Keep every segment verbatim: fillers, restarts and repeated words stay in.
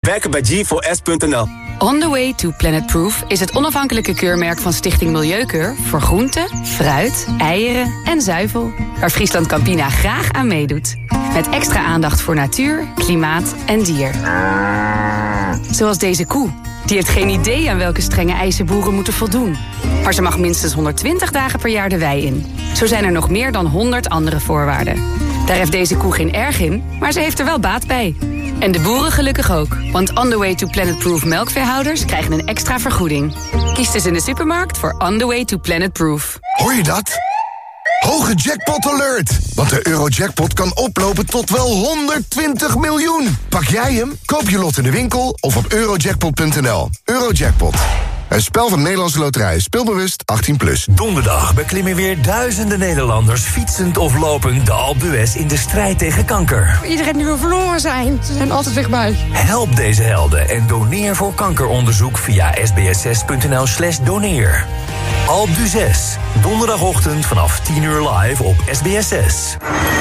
Werken bij G four S punt n l. On the Way to Planet Proof is het onafhankelijke keurmerk van Stichting Milieukeur voor groenten, fruit, eieren en zuivel, waar Friesland Campina graag aan meedoet. Met extra aandacht voor natuur, klimaat en dier. Zoals deze koe. Die heeft geen idee aan welke strenge eisen boeren moeten voldoen. Maar ze mag minstens honderdtwintig dagen per jaar de wei in. Zo zijn er nog meer dan honderd andere voorwaarden. Daar heeft deze koe geen erg in, maar ze heeft er wel baat bij. En de boeren gelukkig ook. Want On the Way to Planet Proof melkveehouders krijgen een extra vergoeding. Kies dus in de supermarkt voor On the Way to Planet Proof. Hoor je dat? Hoge jackpot alert! Want de Eurojackpot kan oplopen tot wel honderdtwintig miljoen. Pak jij hem? Koop je lot in de winkel of op eurojackpot punt n l. Eurojackpot. Een spel van Nederlandse Loterij. Speelbewust achttien plus. Donderdag beklimmen weer duizenden Nederlanders fietsend of lopend de Alpe d'Huez in de strijd tegen kanker. Iedereen die wil verloren zijn. Ze zijn altijd dichtbij. Help deze helden en doneer voor kankeronderzoek via sbs punt n l slash doneer. Alpe d'Huez. Donderdagochtend vanaf tien uur live op S B S zes.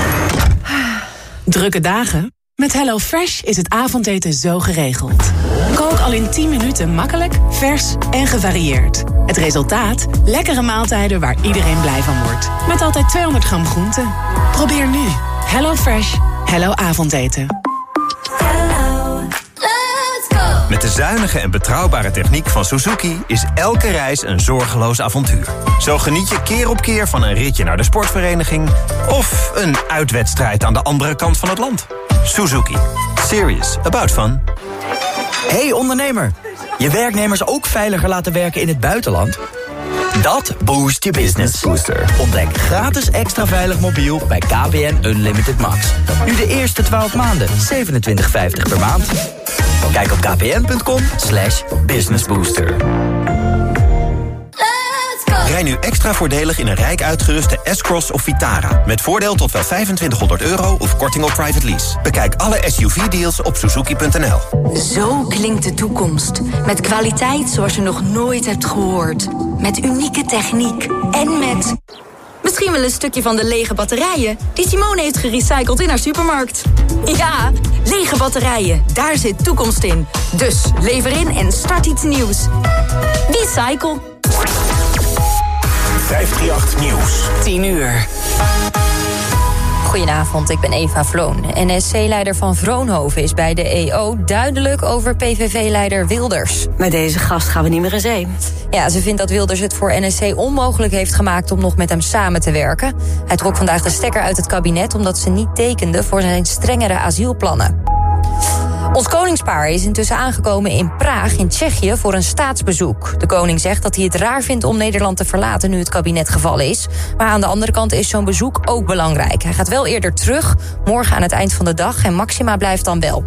Drukke dagen? Met HelloFresh is het avondeten zo geregeld. Kook al in tien minuten makkelijk, vers en gevarieerd. Het resultaat? Lekkere maaltijden waar iedereen blij van wordt. Met altijd tweehonderd gram groente. Probeer nu. HelloFresh. Hello avondeten. Met de zuinige en betrouwbare techniek van Suzuki is elke reis een zorgeloos avontuur. Zo geniet je keer op keer van een ritje naar de sportvereniging of een uitwedstrijd aan de andere kant van het land. Suzuki. Serious about fun. Hey ondernemer, je werknemers ook veiliger laten werken in het buitenland? Dat boost je business. Booster. Ontdek gratis extra veilig mobiel bij K P N Unlimited Max. Nu de eerste twaalf maanden, zevenentwintig vijftig per maand. Kijk op kpn.com slash businessbooster. Rij nu extra voordelig in een rijk uitgeruste S-Cross of Vitara. Met voordeel tot wel vijfentwintighonderd euro of korting op private lease. Bekijk alle S U V-deals op suzuki punt n l. Zo klinkt de toekomst. Met kwaliteit zoals je nog nooit hebt gehoord. Met unieke techniek. En met... misschien wel een stukje van de lege batterijen die Simone heeft gerecycled in haar supermarkt. Ja, lege batterijen. Daar zit toekomst in. Dus lever in en start iets nieuws. Recycle. vijfhonderdachttien Nieuws. tien uur. Goedenavond, ik ben Eva Vloon. N S C-leider van Vroonhoven is bij de E O duidelijk over P V V-leider Wilders. Met deze gast gaan we niet meer in zee. Ja, ze vindt dat Wilders het voor N S C onmogelijk heeft gemaakt om nog met hem samen te werken. Hij trok vandaag de stekker uit het kabinet omdat ze niet tekende voor zijn strengere asielplannen. Ons koningspaar is intussen aangekomen in Praag in Tsjechië voor een staatsbezoek. De koning zegt dat hij het raar vindt om Nederland te verlaten nu het kabinet gevallen is. Maar aan de andere kant is zo'n bezoek ook belangrijk. Hij gaat wel eerder terug, morgen aan het eind van de dag, en Maxima blijft dan wel.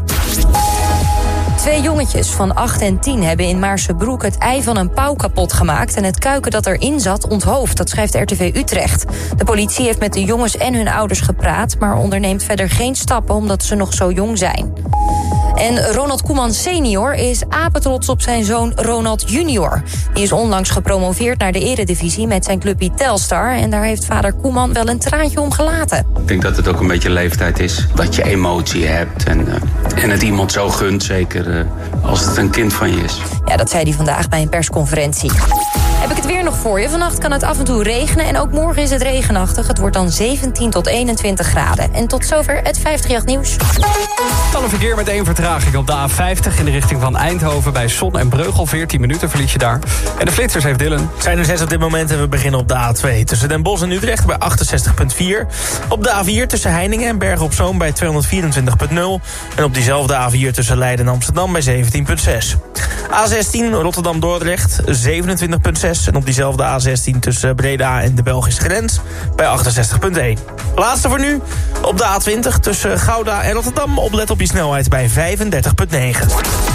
Twee jongetjes van acht en tien hebben in Maarsebroek het ei van een pauw kapot gemaakt en het kuiken dat erin zat onthoofd. Dat schrijft R T V Utrecht. De politie heeft met de jongens en hun ouders gepraat, maar onderneemt verder geen stappen omdat ze nog zo jong zijn. En Ronald Koeman senior is apetrots op zijn zoon Ronald junior. Die is onlangs gepromoveerd naar de eredivisie met zijn clubje Telstar. En daar heeft vader Koeman wel een traantje om gelaten. Ik denk dat het ook een beetje leeftijd is. Dat je emotie hebt en, uh, en het iemand zo gunt, zeker uh, als het een kind van je is. Ja, dat zei hij vandaag bij een persconferentie. Heb ik het weer nog voor je. Vannacht kan het af en toe regenen en ook morgen is het regenachtig. Het wordt dan zeventien tot eenentwintig graden. En tot zover het vijfhonderdachttien Nieuws. Dan een verkeer met één vertraging op de A vijftig in de richting van Eindhoven bij Zon en Breugel. veertien minuten verlies je daar. En de flitsers heeft Dylan. Het zijn er zes op dit moment en we beginnen op de A twee. Tussen Den Bosch en Utrecht bij achtenzestig komma vier. Op de A vier tussen Heiningen en Bergen op Zoom bij tweehonderdvierentwintig komma nul. En op diezelfde A vier tussen Leiden en Amsterdam bij zeventien komma zes. A zestien Rotterdam-Dordrecht zevenentwintig komma zes. En op diezelfde A zestien tussen Breda en de Belgische grens bij achtenzestig komma één. Laatste voor nu. Op de A twintig tussen Gouda en Rotterdam oplet op je snelheid bij vijfendertig komma negen.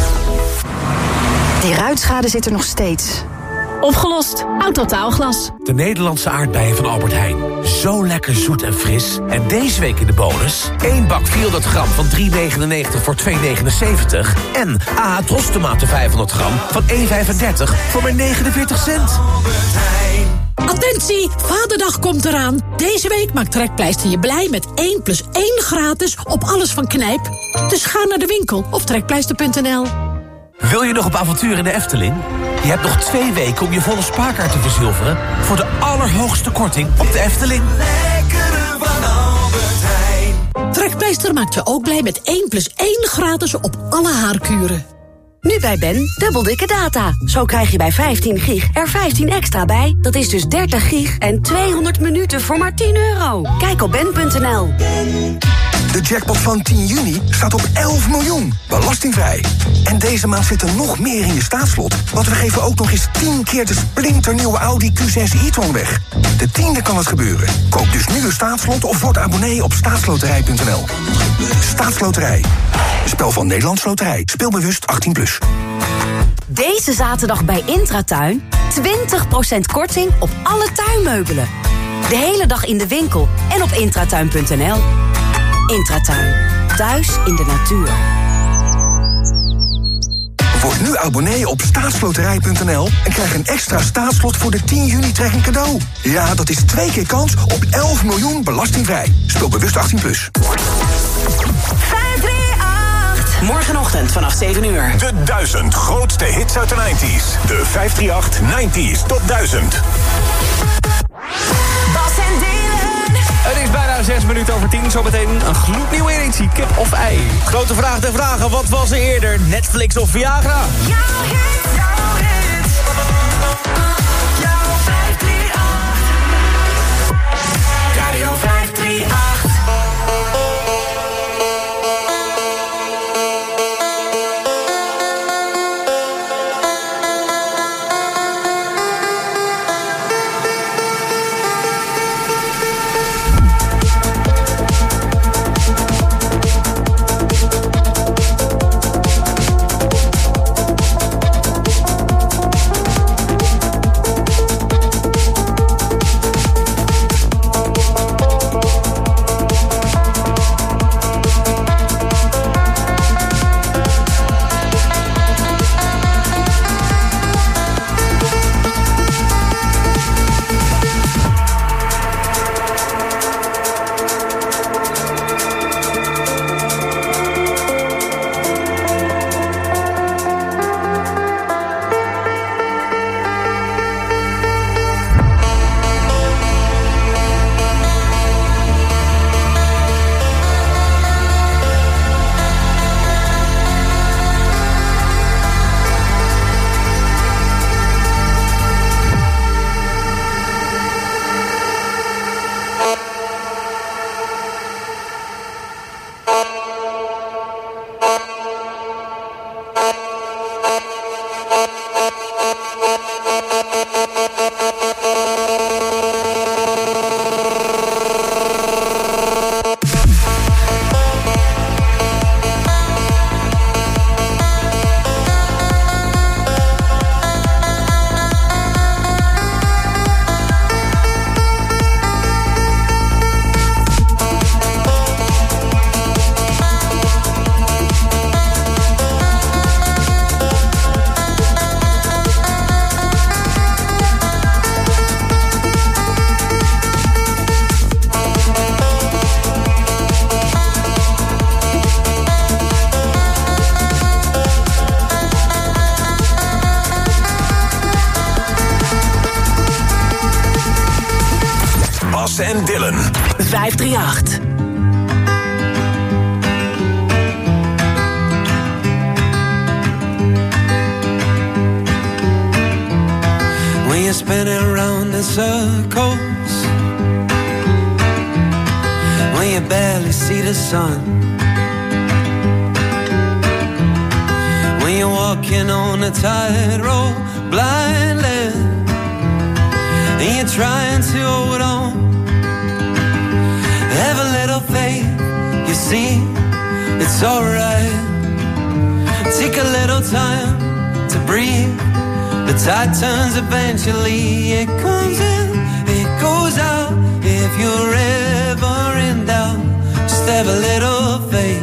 Die ruitschade zit er nog steeds. Opgelost. Autotaalglas. De Nederlandse aardbeien van Albert Heijn. Zo lekker zoet en fris. En deze week in de bonus één bak vierhonderd gram van drie negenennegentig voor twee negenenzeventig. En A H Tros tomaten vijfhonderd gram van één vijfendertig voor maar negenenveertig cent. Attentie, Vaderdag komt eraan. Deze week maakt Trekpleister je blij met één plus één gratis op alles van Knijp. Dus ga naar de winkel of trekpleister punt n l. Wil je nog op avontuur in de Efteling? Je hebt nog twee weken om je volle spaarkaart te verzilveren voor de allerhoogste korting op de Efteling. Lekkere van Albert Heijn. Trekpleister maakt je ook blij met één plus één gratis op alle haarkuren. Nu bij Ben, dubbel dikke data. Zo krijg je bij vijftien gig er vijftien extra bij. Dat is dus dertig gig en tweehonderd minuten voor maar tien euro. Kijk op ben punt n l. De jackpot van tien juni staat op elf miljoen, belastingvrij. En deze maand zit er nog meer in je staatslot. Want we geven ook nog eens tien keer de splinternieuwe Audi Q zes e-tron weg. De tiende kan het gebeuren. Koop dus nu een staatslot of word abonnee op staatsloterij punt n l. Staatsloterij. Spel van Nederlands Loterij. Speelbewust achttien plus. Deze zaterdag bij Intratuin twintig procent korting op alle tuinmeubelen. De hele dag in de winkel en op intratuin punt n l. Intratuin. Thuis in de natuur. Word nu abonnee op staatsloterij punt n l en krijg een extra staatslot voor de tien juni trekking cadeau. Ja, dat is twee keer kans op elf miljoen belastingvrij. Speel bewust achttien plus. Morgenochtend vanaf zeven uur. De duizend grootste hits uit de negentig. De vijfhonderdachttien negentig Top duizend. Bas en Dylan. Het is bijna zes minuten over tien. Zometeen een gloednieuwe editie. Kip of ei? Grote vraag ter vragen. Wat was er eerder? Netflix of Viagra? Jouw hit, jouw hit. Jouw vijfhonderdachttien. Radio vijfhonderdachttien. En Dylan. vijf drie acht. When you're spinning around in circles, when you barely see the sun, when you're walking on a tightrope blindly, and you're trying to hold on. Have a little faith, you see, it's alright. Take a little time to breathe. The tide turns eventually. It comes in, it goes out. If you're ever in doubt, just have a little faith.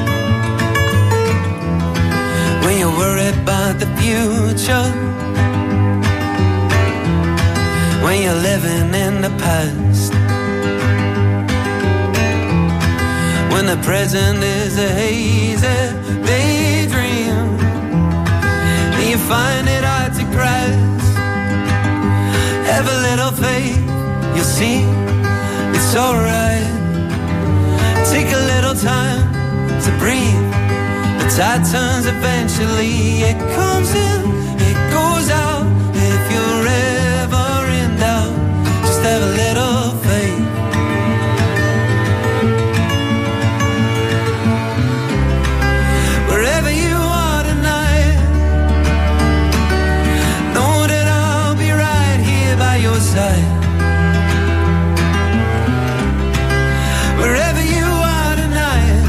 When you're worried about the future, when you're living in the past. When the present is a hazy daydream, and you find it hard to grasp. Have a little faith, you'll see it's alright. Take a little time to breathe. The tide turns eventually. It comes in, it goes out. If you're ever in doubt, just have a little faith. Wherever you are tonight, know that I'll be right here by your side. Wherever you are tonight,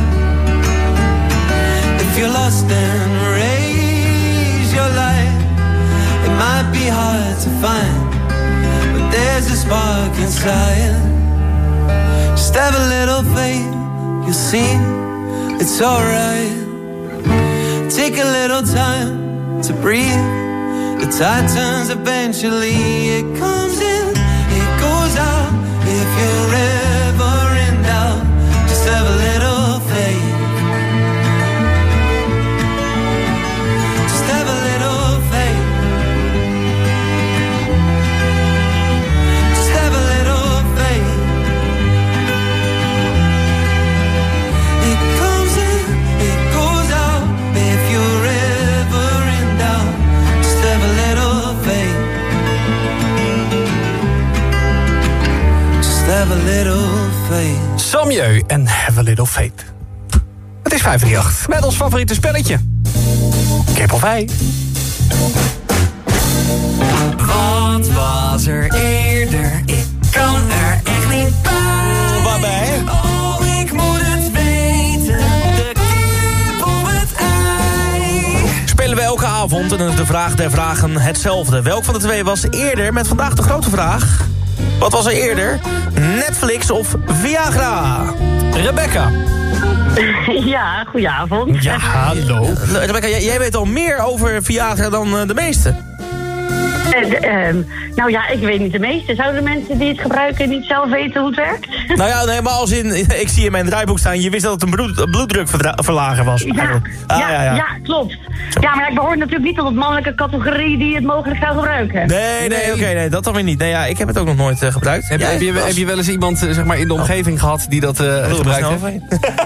if you're lost then raise your light. It might be hard to find, but there's a spark inside. Just have a little faith, you'll see it's alright. Take a little time to breathe. The tide turns eventually. It comes in, it goes out. If you're ever in doubt, just have a little faith. Just have a little faith. Just have a little faith. It comes in, it goes out. If you're ever in doubt, just have a little faith. Just have a little faith. Samjeu en Have a Little Faith. Het is vijf drie acht met ons favoriete spelletje. Kippelvij. Wat was er eerder? Ik kan er echt niet bij. Waarbij? Oh, ik moet het weten. De kip op het ei. Spelen we elke avond en dan is de vraag der vragen hetzelfde. Welk van de twee was eerder met vandaag de grote vraag? Wat was er eerder? Netflix of Viagra? Rebecca. Ja, goedenavond. Ja, hallo. Rebecca, jij, jij weet al meer over Viagra dan uh, de meesten. Uh, uh, nou ja, ik weet niet de meeste. Zouden mensen die het gebruiken niet zelf weten hoe het werkt? Nou ja, nee, maar als in, ik zie in mijn draaiboek staan, je wist dat het een bloed, bloeddrukverlager was. Ja, ah, ja, ja, ja. ja, klopt. Ja, maar ik behoor natuurlijk niet tot de mannelijke categorie die het mogelijk zou gebruiken. Nee, nee, oké, okay, nee, dat dan weer niet. Nee, ja, ik heb het ook nog nooit uh, gebruikt. Heb, ja, heb, je, heb je wel eens iemand uh, zeg maar, in de omgeving oh. gehad die dat uh, gebruikt heeft?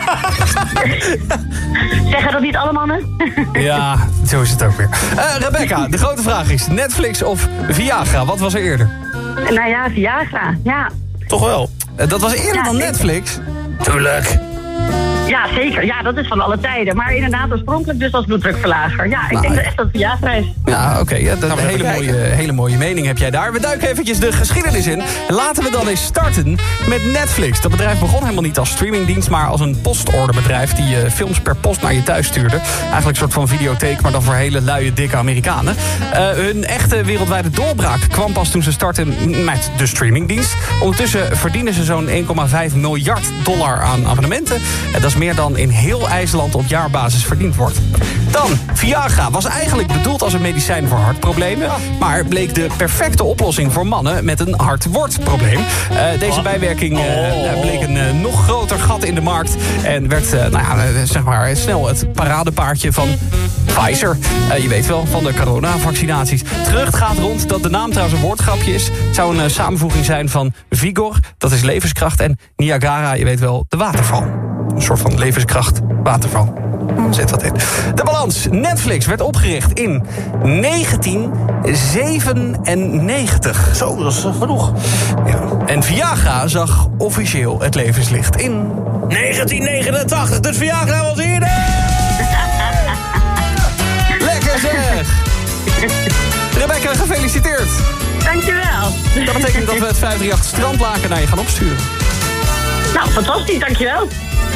Zeggen dat niet alle mannen? Ja, zo is het ook weer. Uh, Rebecca, de grote vraag is, Netflix of Viagra? Wat was er eerder? Nou ja, Viagra, ja. Toch wel? Uh, dat was eerder ja, dan Netflix? Tuurlijk. Ja, zeker. Ja, dat is van alle tijden. Maar inderdaad oorspronkelijk dus als bloeddrukverlager. Ja, ik nou, denk dat echt dat het Viagra is. Ja, oké. Okay, ja, dat is een hele mooie, hele mooie mening heb jij daar. We duiken eventjes de geschiedenis in. Laten we dan eens starten met Netflix. Dat bedrijf begon helemaal niet als streamingdienst, maar als een postorderbedrijf die uh, films per post naar je thuis stuurde. Eigenlijk een soort van videotheek, maar dan voor hele luie, dikke Amerikanen. Uh, hun echte wereldwijde doorbraak kwam pas toen ze startten met de streamingdienst. Ondertussen verdienen ze zo'n één komma vijf miljard dollar aan abonnementen. Uh, dat is meer dan in heel IJsland op jaarbasis verdiend wordt. Dan, Viagra was eigenlijk bedoeld als een medicijn voor hartproblemen, maar bleek de perfecte oplossing voor mannen met een hart-word-probleem. Uh, deze bijwerking uh, bleek een uh, nog groter gat in de markt en werd uh, nou ja, uh, zeg maar, snel het paradepaardje van Pfizer. Uh, je weet wel, van de coronavaccinaties. Het gerucht gaat rond dat de naam trouwens een woordgrapje is. Het zou een uh, samenvoeging zijn van Vigor, dat is levenskracht, en Niagara, je weet wel, de waterval. Een soort van levenskracht, waterval. Zet dat in. De balans. Netflix werd opgericht in negentien zevenennegentig. Zo, dat is genoeg. Ja. En Viagra zag officieel het levenslicht in negentien negenentachtig. Dus Viagra was eerder. Lekker zeg. Rebecca, gefeliciteerd. Dankjewel. Dat betekent dat we het vijf drie acht strandlaken naar je gaan opsturen. Nou, fantastisch. Dankjewel.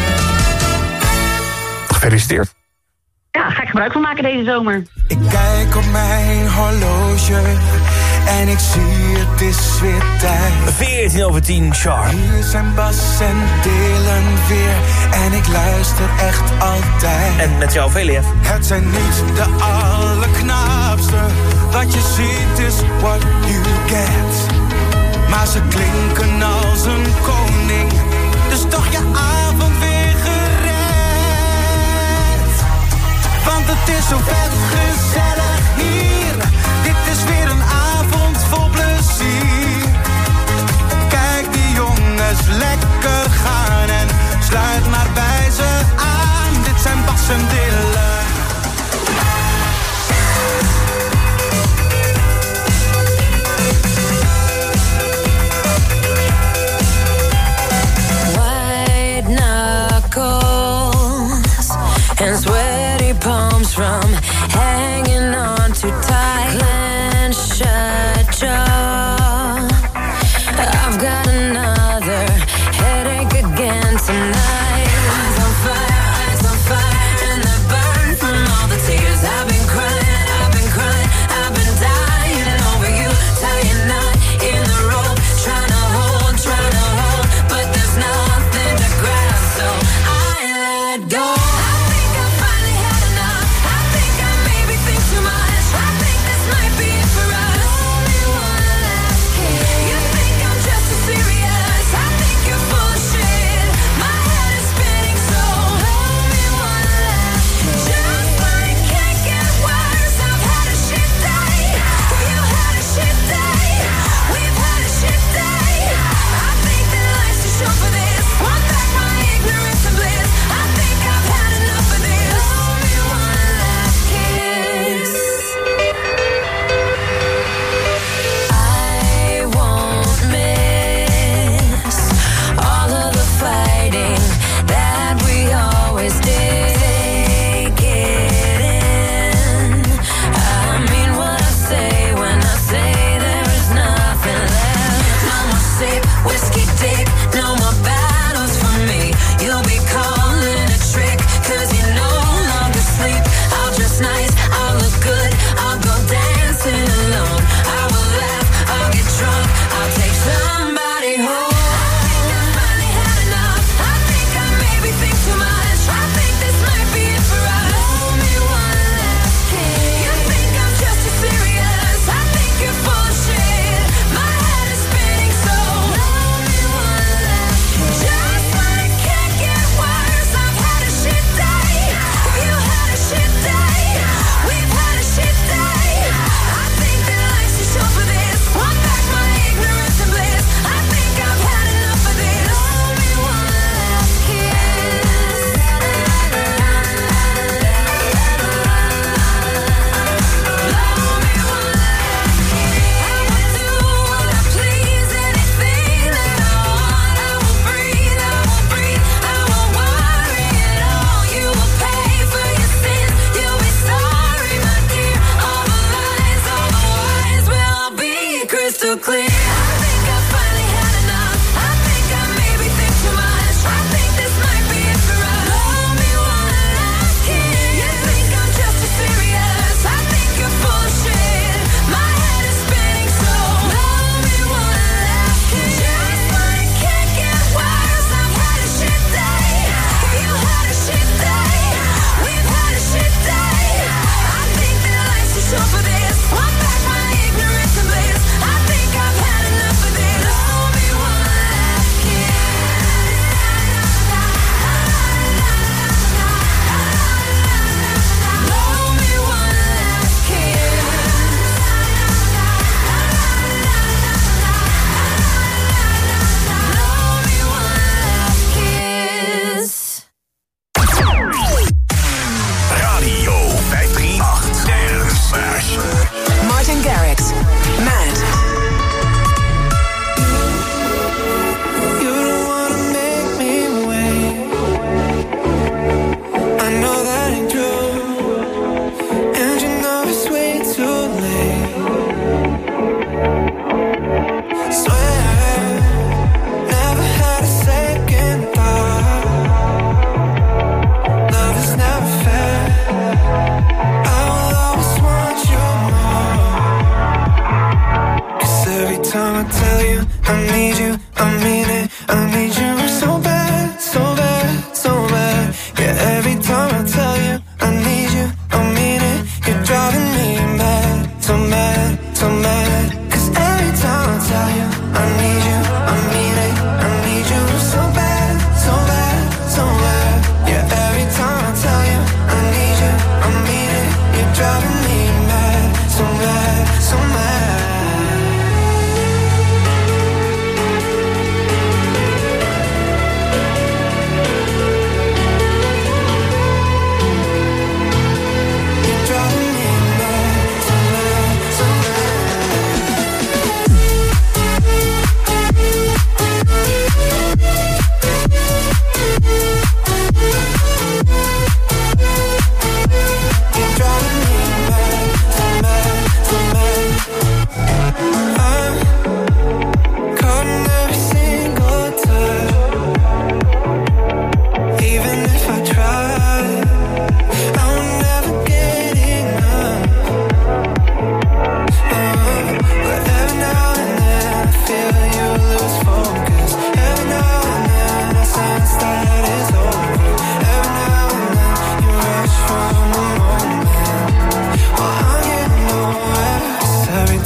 Gefeliciteerd. Ja, ga ik gebruik van maken deze zomer. Ik kijk op mijn horloge en ik zie het is weer tijd. veertien over tien, Char. Hier zijn Bas en Dylan weer en ik luister echt altijd. En met jou, Velia. Het zijn niet de allerknaapste, wat je ziet is what you get. maar ze klinken als een koning. Dus toch je avond weer gered. Want het is zo vet gezellig hier. Dit is weer een avond vol plezier. Kijk die jongens lekker gaan en sluit maar bij ze aan. Dit zijn Bas en Dylan. And sweaty palms from hanging on too tight. Clench shut jaw. I've got another headache again tonight. Eyes on fire, eyes on fire, and they burn from all the tears I've been crying, I've been crying, I've been dying over you. Tie a knot in the rope, trying to hold, trying to hold, but there's nothing to grab, so I let go. I think I finally had enough. I think I maybe think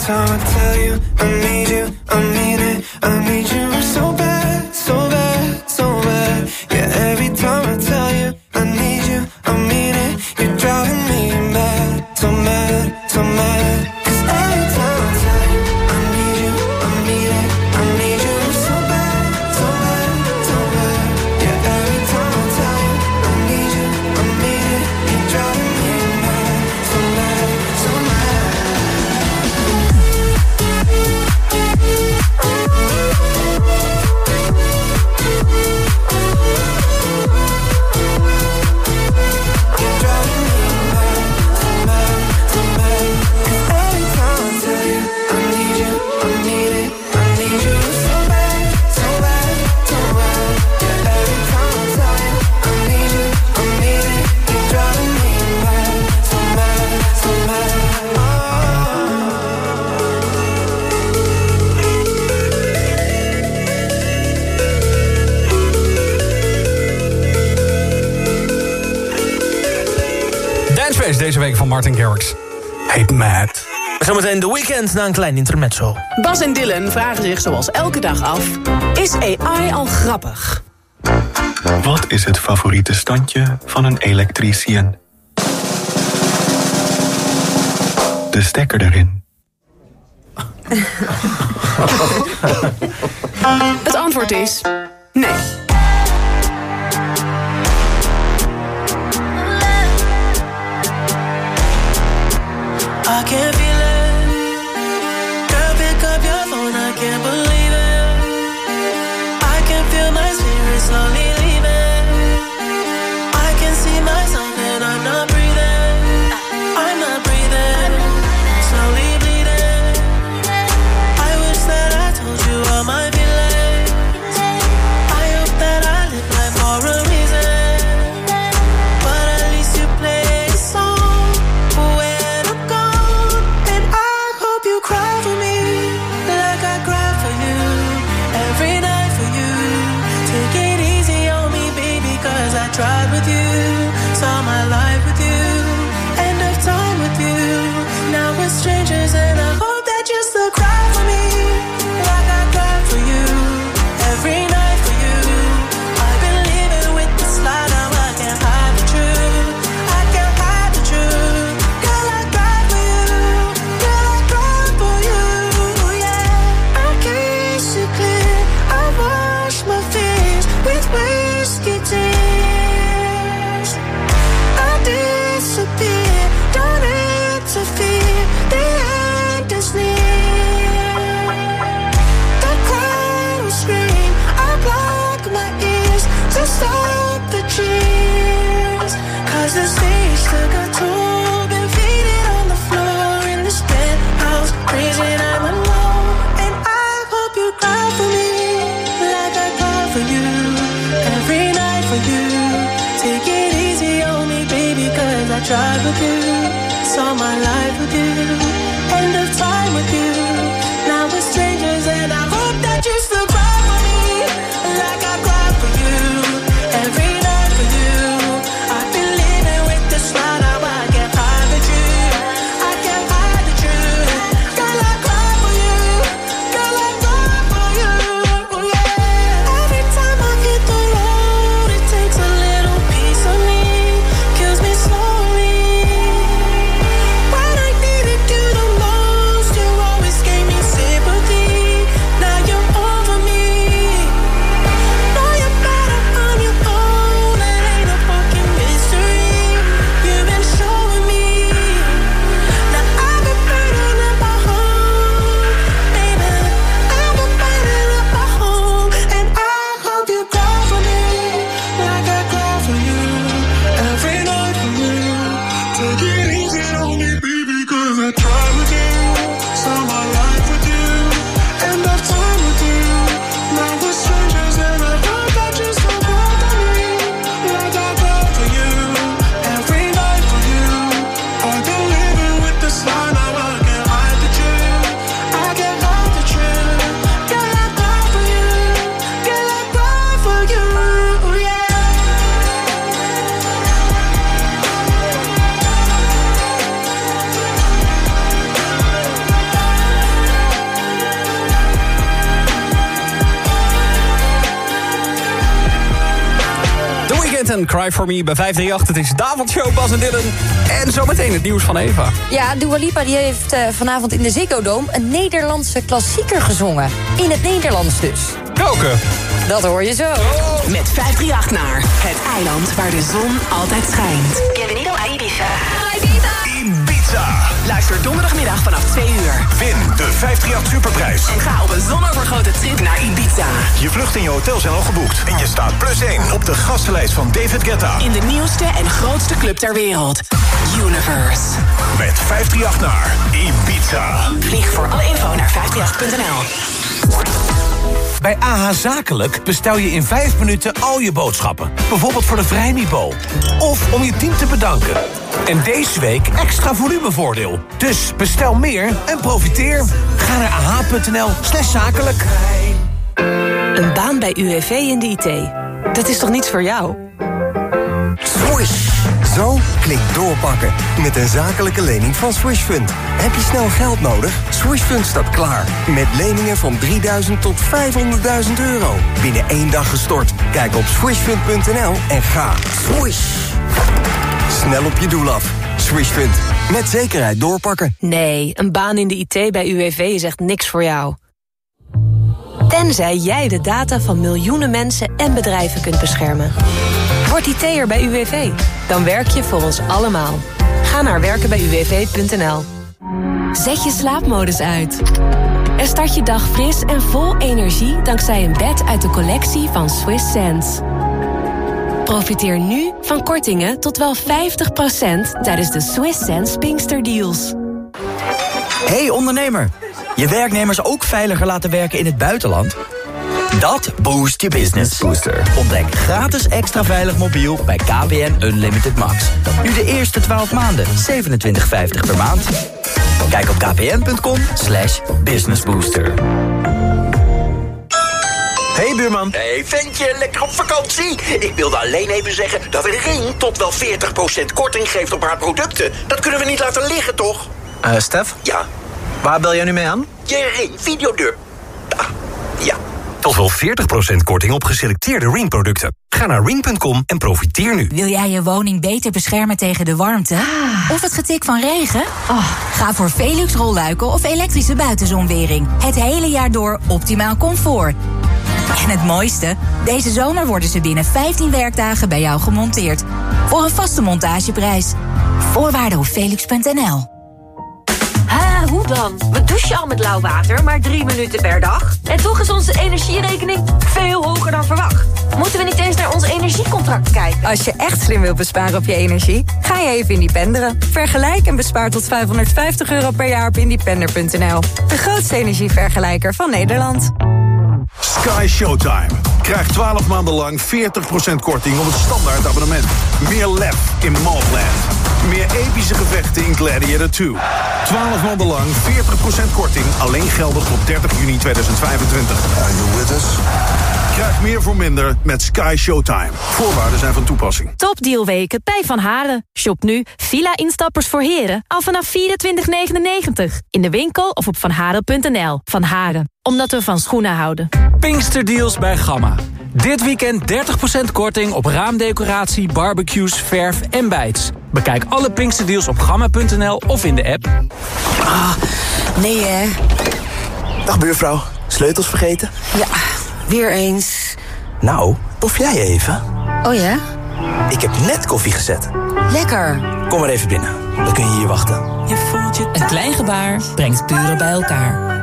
time I tell you I need you, I mean it, I need you so bad, so bad, so bad. Yeah, every time I tell you I need you, I mean it. You're driving me mad, so mad, so mad. 'Cause every time I tell you I need you, I mean it, I need you so bad, so bad, so bad. Yeah, every time I tell you I need you, I mean it. You're driving me mad, so mad, so mad. Dancefeest deze week van Martin Garrix. Heet Mad. Zometeen The Weeknd na een klein intermezzo. Bas en Dylan vragen zich zoals elke dag af: is A I al grappig? Wat is het favoriete standje van een elektricien? De stekker erin. Het antwoord is nee. I can't feel it. Girl, pick up your phone, I can't believe it. I can feel my spirit slowly leaving. I can see myself and I'm not breathing. I'm not breathing. Slowly bleeding. I wish that I told you all my feelings. I hope that I live life for a reason. But at least you play a song when I'm gone. And I hope you cry for me like I cry for you. Every night for you. Take it easy on me, baby, cause I tried with you. Saw my life with you. End of time with you. Now we're strangers and I hope that you still cry for me like I cry for you. Every night for you. I've been living with this lie, now I can't hide the truth. I can't hide the truth. Girl, I cry for you. Girl, I cry for you. Yeah, I kiss you clear. I wash my face with whiskey tears. I disappear. Don't interfere. The end is near. The crowd will scream. I block my ears to stop the cheers. Cause the stage took a toll. Been faded on the floor in this penthouse. Crazy, I'm alone. And I hope you cry for me like I cry for you. Every night for you. Take it easy on me, baby, cause I tried with you. Saw my life with you. End of time with you. Now we're strangers and I hope that you still cry for me like I cry for you. Every night for you. I've been living with this lie, now I can't hide the truth. I can't hide the truth. Girl, I cry for you. Girl, I cry for you. Yeah. Every time I hit the road, it takes a little piece of me. Kills me slowly. When I needed you the most, you always en Cry For Me bij vijf drie acht. Het is de avondshow, Bas en Dylan. En zometeen het nieuws van Eva. Ja, Dua Lipa die heeft uh, vanavond in de Ziggo Dome een Nederlandse klassieker gezongen. In het Nederlands dus. Welke? Dat hoor je zo. Oh. Met vijf drie acht naar het eiland waar de zon altijd schijnt. Bienvenido a Ibiza. Ibiza. Luister donderdagmiddag vanaf twee uur. Win de vijf drie acht Superprijs. En ga op een zonovergoten trip naar Ibiza. Je vlucht en je hotel zijn al geboekt. En je staat plus één op de gastenlijst van David Guetta. In de nieuwste en grootste club ter wereld. Universe. Met vijf drie acht naar Ibiza. Vlieg voor alle info naar vijf drie acht punt n l. Bij A H Zakelijk bestel je in vijf minuten al je boodschappen. Bijvoorbeeld voor de Vrijmibo. Of om je team te bedanken. En deze week extra volumevoordeel. Dus bestel meer en profiteer. Ga naar ah.nl slash zakelijk. Een baan bij U W V in de I T. Dat is toch niets voor jou? Swish. Zo klinkt doorpakken. Met een zakelijke lening van Swishfund. Heb je snel geld nodig? Swishfund staat klaar. Met leningen van drieduizend tot vijfhonderdduizend euro. Binnen één dag gestort. Kijk op swishfund punt n l en ga. Swish. Snel op je doel af. Swishfund. Met zekerheid doorpakken. Nee, een baan in de I T bij U W V is echt niks voor jou. Tenzij jij de data van miljoenen mensen en bedrijven kunt beschermen. Word I T'er bij U W V. Dan werk je voor ons allemaal. Ga naar werken bij u w v punt n l. Zet je slaapmodus uit. En start je dag fris en vol energie dankzij een bed uit de collectie van Swiss Sense. Profiteer nu van kortingen tot wel vijftig procent tijdens de Swiss Sense Pinkster Deals. Hey ondernemer, je werknemers ook veiliger laten werken in het buitenland? Dat boost je business. Booster. Ontdek gratis extra veilig mobiel bij K P N Unlimited Max. Nu de eerste twaalf maanden, zevenentwintig vijftig per maand. Kijk op kpn.com slash businessbooster. Hey buurman. Hey ventje, lekker op vakantie? Ik wilde alleen even zeggen dat Ring tot wel veertig procent korting geeft op haar producten. Dat kunnen we niet laten liggen, toch? Eh, uh, Stef? Ja? Waar bel jij nu mee aan? Je Ring videodeur. Ah, ja. Tot wel veertig procent korting op geselecteerde Ring-producten. Ga naar ring punt com en profiteer nu. Wil jij je woning beter beschermen tegen de warmte? Ah. Of het getik van regen? Oh. Ga voor Velux rolluiken of elektrische buitenzonwering. Het hele jaar door optimaal comfort. En het mooiste? Deze zomer worden ze binnen vijftien werkdagen bij jou gemonteerd. Voor een vaste montageprijs. Voorwaarden op velux punt n l. Ha, hoe dan? We douchen al met lauw water, maar drie minuten per dag. En toch is onze energierekening veel hoger dan verwacht. Moeten we niet eens naar ons energiecontract kijken? Als je echt slim wilt besparen op je energie, ga je even independeren. Vergelijk en bespaar tot vijfhonderdvijftig euro per jaar op independer punt n l. De grootste energievergelijker van Nederland. Sky Showtime. Krijg twaalf maanden lang veertig procent korting op het standaard abonnement. Meer lef in Mobland. Meer epische gevechten in Gladiator twee. twaalf maanden lang veertig procent korting. Alleen geldig tot dertig juni tweeduizend vijfentwintig. Are you with us? Krijg meer voor minder met Sky Showtime. Voorwaarden zijn van toepassing. Topdealweken bij Van Haren. Shop nu villa-instappers voor heren al vanaf vierentwintig negenennegentig. In de winkel of op vanharen punt n l. Van Haren. Omdat we van schoenen houden. Pinksterdeals bij Gamma. Dit weekend dertig procent korting op raamdecoratie, barbecues, verf en bijts. Bekijk alle Pinksterdeals op gamma punt n l of in de app. Ah, nee hè. Dag buurvrouw, sleutels vergeten? Ja, weer eens. Nou, tof jij even? Oh ja? Ik heb net koffie gezet. Lekker. Kom maar even binnen, dan kun je hier wachten. Je voelt je Een klein gebaar brengt buren bij elkaar.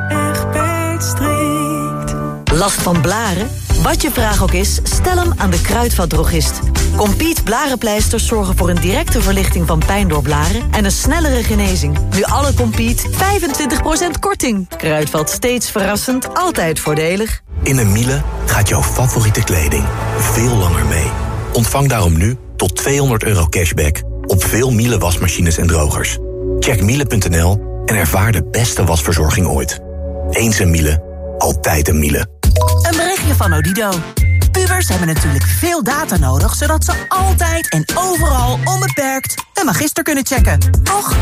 Last van blaren? Wat je vraag ook is, stel hem aan de Kruidvatdrogist. Compeat blarenpleisters zorgen voor een directe verlichting van pijn door blaren en een snellere genezing. Nu alle Compeat vijfentwintig procent korting. Kruidvat, steeds verrassend, altijd voordelig. In een Miele gaat jouw favoriete kleding veel langer mee. Ontvang daarom nu tot tweehonderd euro cashback op veel Miele wasmachines en drogers. Check miele punt n l en ervaar de beste wasverzorging ooit. Eens een Miele, altijd een Miele. Een berichtje van Odido. Pubers hebben natuurlijk veel data nodig, zodat ze altijd en overal onbeperkt een magister kunnen checken. Toch?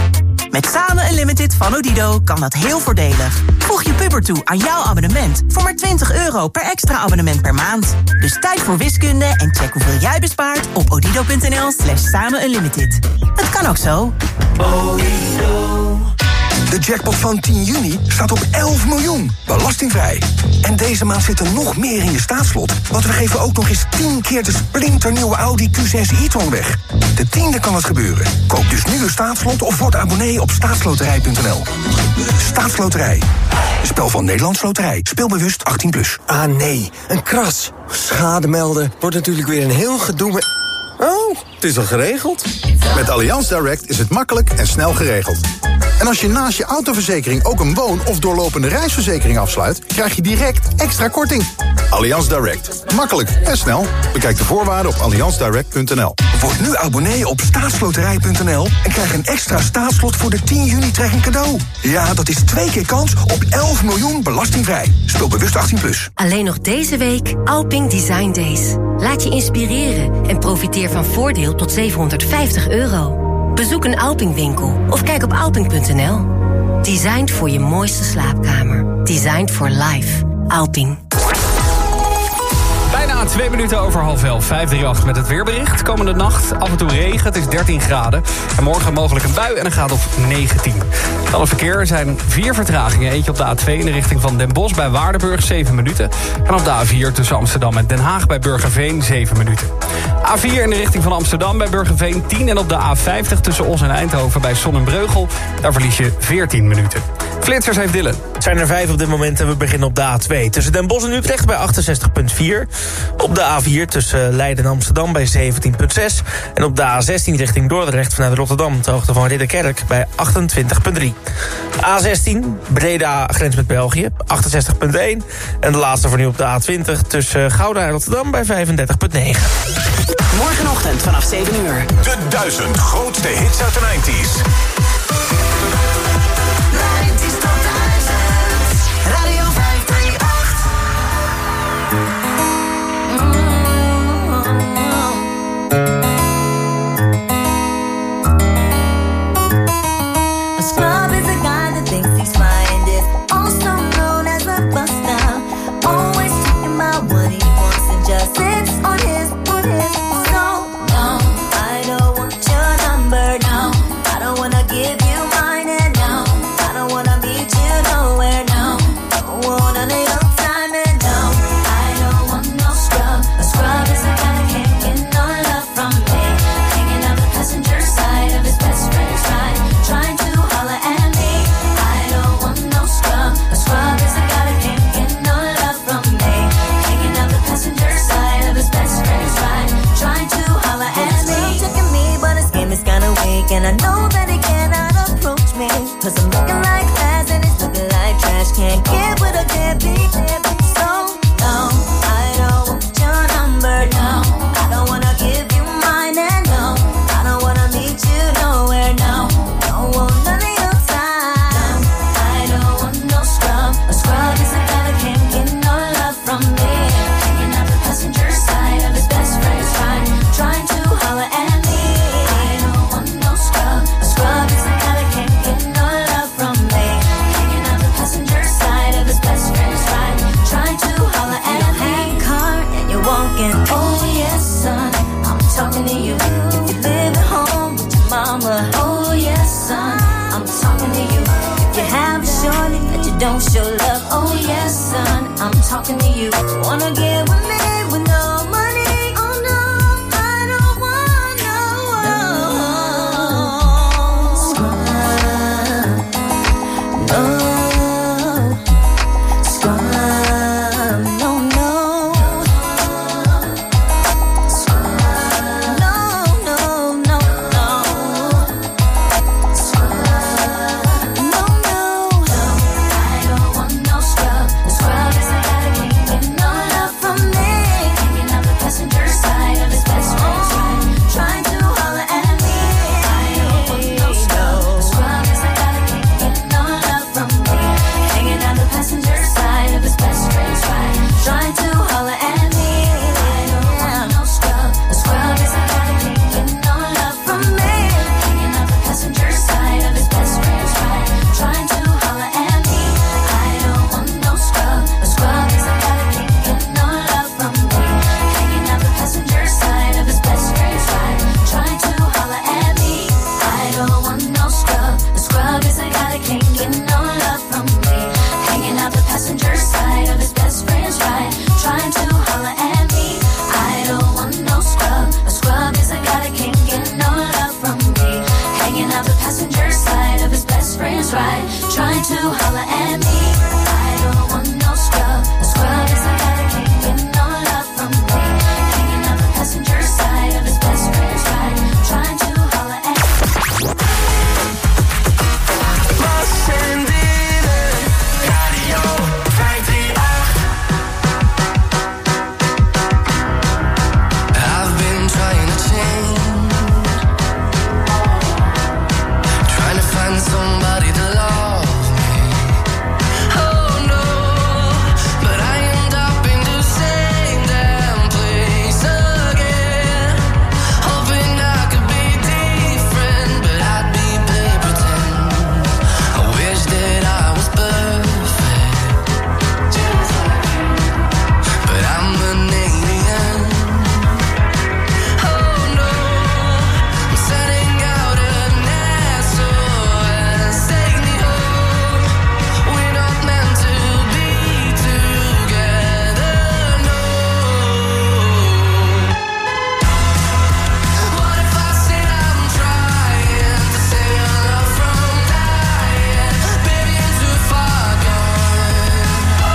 Met Samen Unlimited van Odido kan dat heel voordelig. Voeg je puber toe aan jouw abonnement voor maar twintig euro per extra abonnement per maand. Dus tijd voor wiskunde en check hoeveel jij bespaart op odido.nl slash samen unlimited. Het kan ook zo. Odido. De jackpot van tien juni staat op elf miljoen, belastingvrij. En deze maand zit er nog meer in je staatslot, want we geven ook nog eens tien keer de splinternieuwe Audi Q zes e-tron weg. De tiende kan het gebeuren. Koop dus nu een staatslot of word abonnee op staatsloterij punt n l. Staatsloterij. Spel van Nederlands Loterij. Speel bewust achttien plus. Ah nee, een kras. Schade melden wordt natuurlijk weer een heel gedoe met... Oh, het is al geregeld. Met Allianz Direct is het makkelijk en snel geregeld. En als je naast je autoverzekering ook een woon- of doorlopende reisverzekering afsluit, krijg je direct extra korting. Allianz Direct. Makkelijk en snel. Bekijk de voorwaarden op allianz direct punt n l. Word nu abonnee op staatsloterij punt n l en krijg een extra staatslot voor de tien juni trekking cadeau. Ja, dat is twee keer kans op elf miljoen belastingvrij. Speel bewust achttien plus. Alleen nog deze week Alping Design Days. Laat je inspireren en profiteer van voordeel tot zevenhonderdvijftig euro. Bezoek een Alping-winkel of kijk op alping punt n l. Designed voor je mooiste slaapkamer. Designed for life. Alping. Bijna twee minuten over half elf. vijf drie acht met het weerbericht. Komende nacht af en toe regen. Het is dertien graden. En morgen mogelijk een bui en een graad of negentien. Dan het verkeer zijn vier vertragingen. Eentje op de A twee in de richting van Den Bosch bij Waardenburg, zeven minuten. En op de A vier tussen Amsterdam en Den Haag bij Burgerveen, zeven minuten. A vier in de richting van Amsterdam bij Burgerveen, tien. En op de A vijftig tussen Os en Eindhoven bij Sonnenbreugel. Daar verlies je veertien minuten. Flitsers heeft Dylan. Het zijn er vijf op dit moment en we beginnen op de A twee. Tussen Den Bosch en Utrecht bij achtenzestig komma vier. Op de A vier tussen Leiden en Amsterdam bij zeventien komma zes. En op de A zestien richting Dordrecht vanuit Rotterdam... ter hoogte van Ridderkerk bij achtentwintig komma drie. A zestien, Breda grens met België, achtenzestig komma één. En de laatste voor nu op de A twintig tussen Gouda en Rotterdam bij vijfendertig komma negen. Morgenochtend vanaf zeven uur. De duizend grootste hits uit de nineties. Radio vijf drie acht. A scrub is a guy that thinks he's fine, is also known as a buster. Always talking about what he wants and just sits on his, on his. So, no, I don't want your number, no. I don't wanna give you mine, and no, I don't wanna meet you nowhere, no. Don't want none of your time, and no, I don't want no scrub. A scrub is a guy that can't get no love from me. Hanging on the passenger side of his best friend's ride, trying to holler at me. I don't want no scrub. A scrub is a guy that can't get no love from me. Hanging on the passenger side of his best friend's ride, trying to holler at me. He's checking me, but his game is kinda weak, and I know that he cannot approach me, 'cause I'm looking like ass and he's looking like trash. Can't get what I can't be. So, no, I don't want your number, no. I don't wanna give you mine, and no, I don't wanna meet you nowhere, no. Don't want none of your time. I don't want no scrub. A scrub is a guy that can't get no love from me. Hanging out the passenger side of his best friend's ride, trying to holler at me. I don't want no scrub. A scrub is a guy that can't get no love from me. Hanging out the passenger side of his best friend's ride, trying to holler at me. Hey, car, and you're walking. Oh yes, son, I'm talking to you. If you live at home with your mama. Oh yes, son, I'm talking to you. If you have a shorty that you don't show love. Oh yes, son, I'm talking to you. Wanna get with me with no money? Oh no, I don't want no scrub. No scrub, no, no. Scrub, no, no, no, no. Scrub, no, no. I don't want no scrub. A scrub is a guy that can't get no love from me. holla at me. I don't want no scrub. A scrub is a guy that can't get no love from me. Hanging out the passenger side of his best friend's ride. Trying to holla at me. Radio vijf drie acht. I've been trying to change, trying to find somebody to love me. Oh no, but I end up in the same damn place again. Hoping I could be different, but I'd be play pretend. I wish that I was perfect, but I'm an alien. Oh no, I'm setting out an S O S. Take me home. We're not meant to be together, no. What if I said I'm trying to save your love from dying? Baby, I'm too far gone.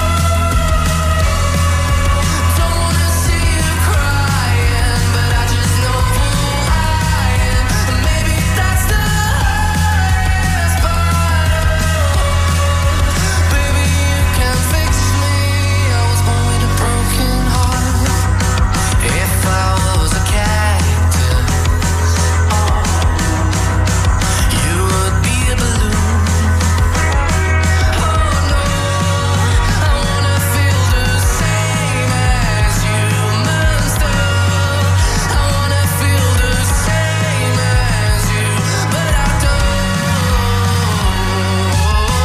Don't wanna see you crying, but I just know who I am. And maybe that's the hardest part. Baby, you can fix me. I was born with a broken heart. If I was a cactus, you would be a balloon. Oh no, I wanna feel the same as humans do. I wanna feel the same as you, but I don't.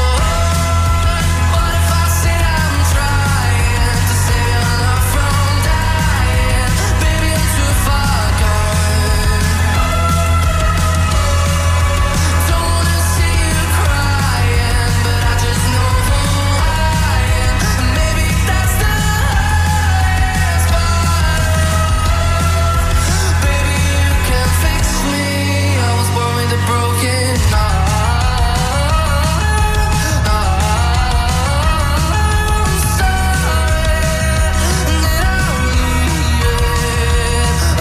What if I said I'm trying to save your love from dying? Baby, I'm too far gone. Don't wanna see you crying, but I just know who I am. And maybe that's the hardest part. Baby, you can fix me. I was born with a broken heart. I'm sorry that I'm leaving. Oh,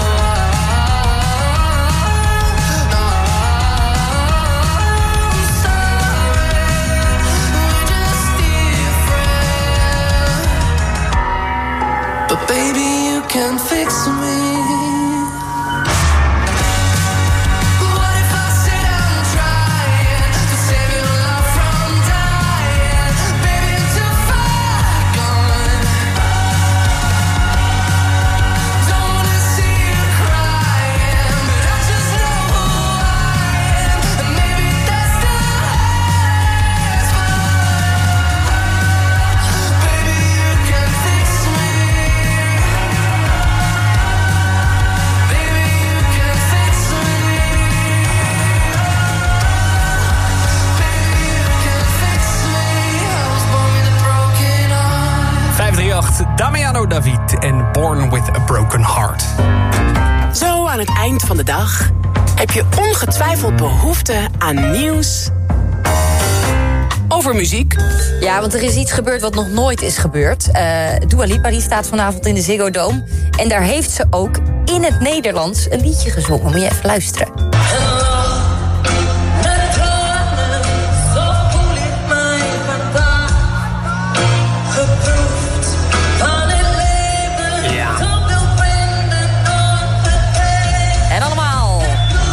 I'm sorry, we're just different. But baby, you can fix me. What if I said I'm trying to save your love from dying? Baby, I'm too far gone. Don't wanna see you crying, but I just know who I am. And maybe that's the hardest part. Baby, you can fix me. Baby, you can fix me. Baby, you can fix me. I was born with a broken heart. vijf drie acht, Damiano David en Born with a Broken Heart. Zo aan het eind van de dag heb je ongetwijfeld behoefte aan nieuws over muziek. Ja, want er is iets gebeurd wat nog nooit is gebeurd. Uh, Dua Lipa die staat vanavond in de Ziggo Dome. En daar heeft ze ook in het Nederlands een liedje gezongen. Moet je even luisteren. En allemaal.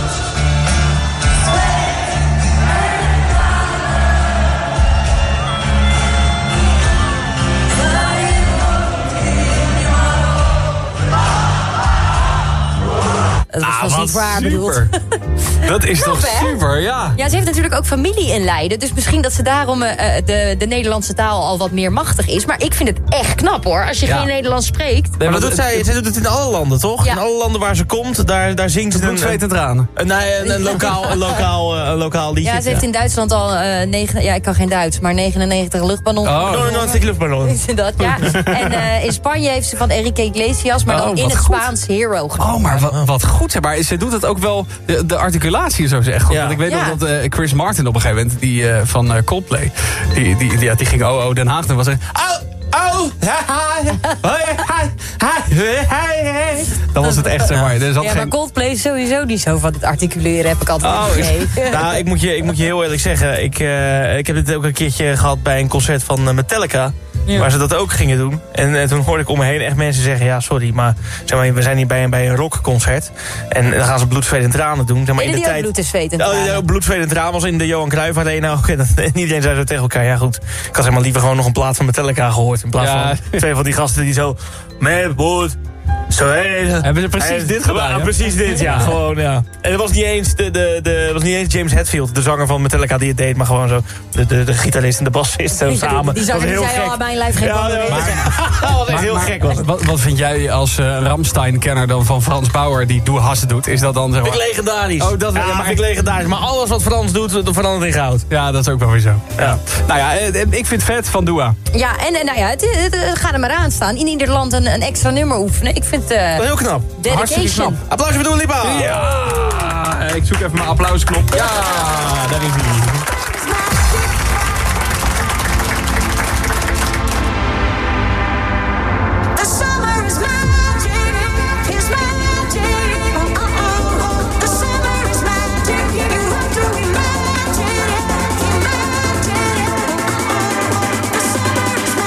Dat was Ah, niet voor haar super. bedoeld. Dat is Knap, toch hè? super, ja. Ja, ze heeft natuurlijk ook familie in Leiden. Dus misschien dat ze daarom uh, de, de Nederlandse taal al wat meer machtig is. Maar ik vind het echt knap, hoor. Als je Ja. geen Nederlands spreekt. Nee, maar dat doet zij, zij doet het in alle landen, toch? Ja. In alle landen waar ze komt, daar, daar zingt ze... Bloed, zweet en tranen. Een, nee, een, een, lokaal, een, lokaal, uh, een lokaal liedje. Ja, ze heeft in Duitsland al uh, negen... Ja, ik kan geen Duits, maar negenennegentig luchtballons. Oh, negenennegentig luchtballons. Is dat, ja. En uh, in Spanje heeft ze van Enrique Iglesias, maar dan Oh, in wat het goed. Spaans Hero genomen. Oh, maar wat, wat goed. Hè. Maar is ze zij doet het ook wel... De, de articulatie is zo echt goed. Ja. Want ik weet Ja. nog dat uh, Chris Martin op een gegeven moment... Die uh, van uh, Coldplay... Die, die, die, ja, die ging oh oh Den Haag. En was er... Oh, oh, dan was het echt, zeg maar. Er zat Ja, geen... maar Coldplay is sowieso niet zo van het articuleren, heb ik altijd Oh, het idee. nou, ik moet, je, ik moet je heel eerlijk zeggen. Ik, uh, ik heb dit ook een keertje gehad bij een concert van uh, Metallica. Ja. Waar ze dat ook gingen doen. En uh, toen hoorde ik om me heen echt mensen zeggen... ja, sorry, maar, zeg maar we zijn hier bij een, bij een rockconcert. En dan gaan ze bloed, zweet en tranen doen. Zeg maar, in de tijd... bloed, zweet en tranen. Oh, ja, bloed, zweet en tranen was in de Johan Cruijff Arena ook. En, en iedereen zei zo tegen elkaar... ja goed, ik had zeg maar liever gewoon nog een plaat van Metallica gehoord. In plaats Ja. van twee van die gasten die zo... Met bloed... Zo heet. Hebben ze precies en, dit gedaan, ja, ja? precies dit, ja. Gewoon, ja. En het was niet eens, de, de, de, was niet eens James Hetfield, de zanger van Metallica, die het deed. Maar gewoon zo de, de, de gitarist en de bassist zo samen. Die zanger die zei al aan mijn lijf geen ja, banden. dat was echt Maar- heel maar gek. Was het. Wat, wat vind jij als uh, Ramstein-kenner dan van Frans Bauer... die Doe Hassen doet? Is dat dan zeg maar... Vind ik legendarisch. Oh, dat ja, ja, maar vind ik legendarisch. Maar alles wat Frans doet, dat verandert in goud. Ja, dat is ook wel weer zo. Ja. Nou ja, eh, ik vind het vet van Dua. Ja, en eh, nou ja, het, het, het gaat er maar aan staan. In ieder land een, een extra nummer oefenen. Ik vind... Uh, Heel knap. Hartstikke knap. dedication. Applausje voor Dua Lipa. Ja, ik zoek even mijn applausknop. Ja, daar is hij. The summer is magic, it's magic. Oh, oh, oh, oh. The summer is magic. You have to imagine it, imagine it. Oh, oh, oh. The summer is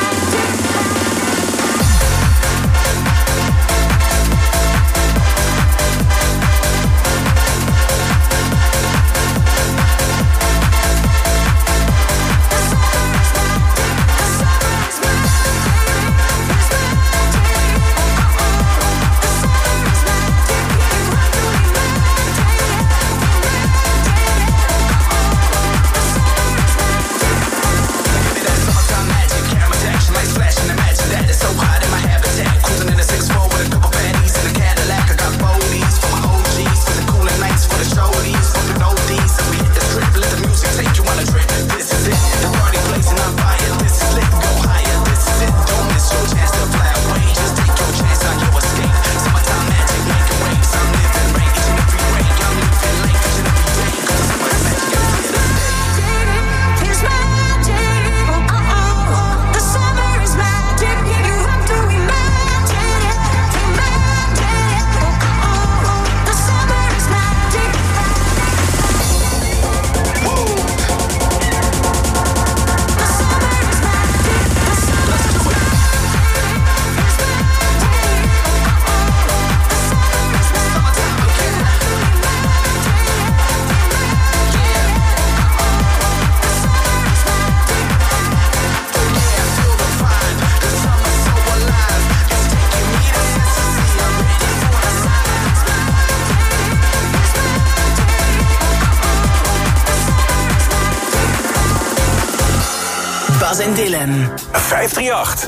Bas en Dylan. vijf drie acht.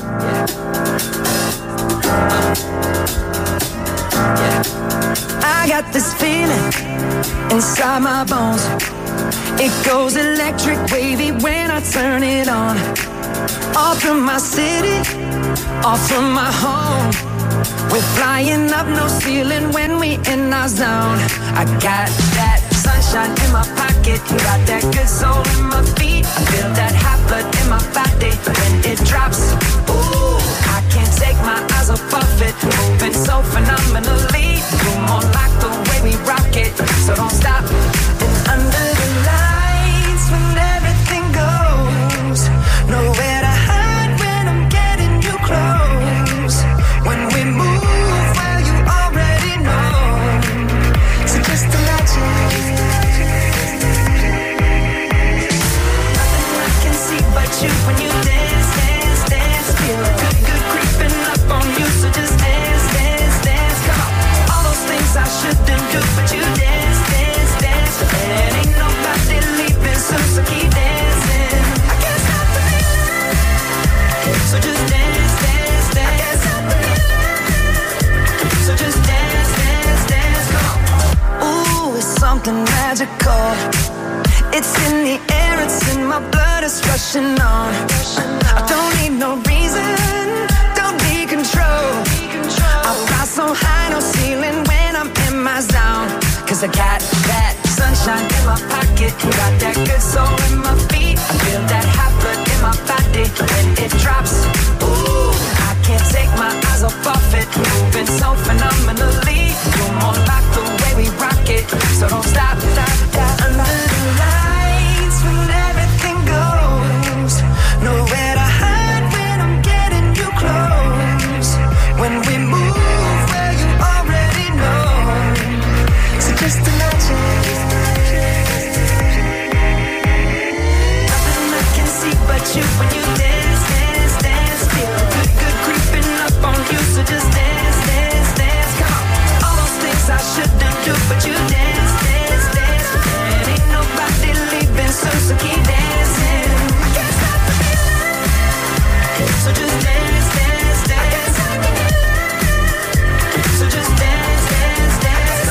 I got this feeling inside my bones. It goes electric wavy when I turn it on. Off from my city, off from my home. We're flying up, no ceiling when we in our zone. I got that sunshine in my pocket, got that good soul in my feet. I feel that hot blood in my body when it drops. Ooh, I can't take my eyes off of it, moving so phenomenally. You're more like the way we rock it, so don't stop. And under the lights when everything goes, nowhere to hide when I'm getting you close. When we move, well you already know. So just imagine. Nothing I can see but you when you dance, dance, dance. Feel the good, good creeping up on you. So just dance, dance, dance. Come on. All those things I shouldn't do, but you dance, dance, dance. And ain't nobody leaving soon, so keep dancing. I can't stop the feeling. So just dance, dance, dance. I can't stop the feeling. So just dance, dance, dance. Come on. Ooh, it's something magical. It's in the air, it's in my blood, it's rushing on. I don't need no reason, don't need control. I fly so high, no ceiling when I'm in my zone. a cat, cat. Sunshine in my pocket, got that good soul in my feet. I feel that hot blood in my body when it drops. Ooh, I can't take my eyes off of it, moving so phenomenally. You're more like the way we rock it, so don't stop, stop, stop. Under the lights when everything goes, nowhere to hide when I'm getting you close. When we move where you already know, so just imagine. Nothing I can see but you when you dance, dance, dance. Feel good, good creeping up on you, so just dance, dance, dance. Come on, all those things I shouldn't do, but you dance, dance, dance. And ain't nobody leaving soon, so keep dancing. I can't stop the feeling, so just dance, dance, dance. So just dance, dance, dance.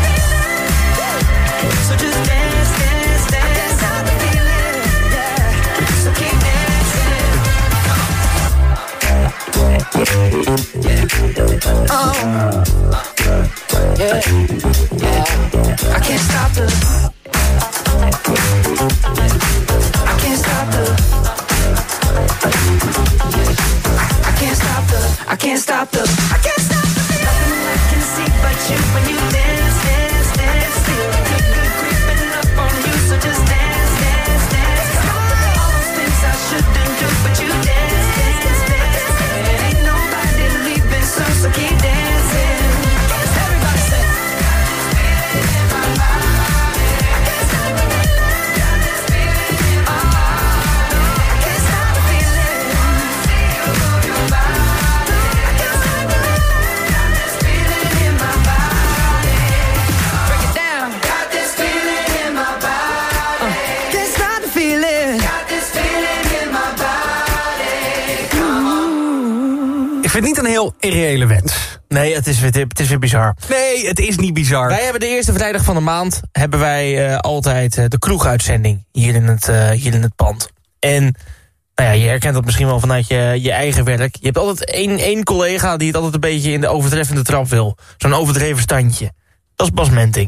So just dance, dance, dance. I can't stop the feeling, yeah. So keep dancing. Oh, yeah, yeah. I can't stop the. I can't stop the. I can't stop the. I can't stop the. I can't stop the. Nothing I can see but you when you dance, dance, dance. Feel good, good creeping up on you, so just dance, dance, dance. All those things I shouldn't do, but you dance, dance, dance. And ain't nobody leaving soon, so keep dancing. Everybody say. Ik vind het niet een heel irreële wens. Nee, het is, weer, het is weer bizar. Nee, het is niet bizar. Wij hebben de eerste vrijdag van de maand... hebben wij uh, altijd uh, de kroeguitzending hier in, het, uh, hier in het pand. En nou ja, je herkent dat misschien wel vanuit je, je eigen werk. Je hebt altijd één, één collega die het altijd een beetje in de overtreffende trap wil. Zo'n overdreven standje. Dat is Bas Menting.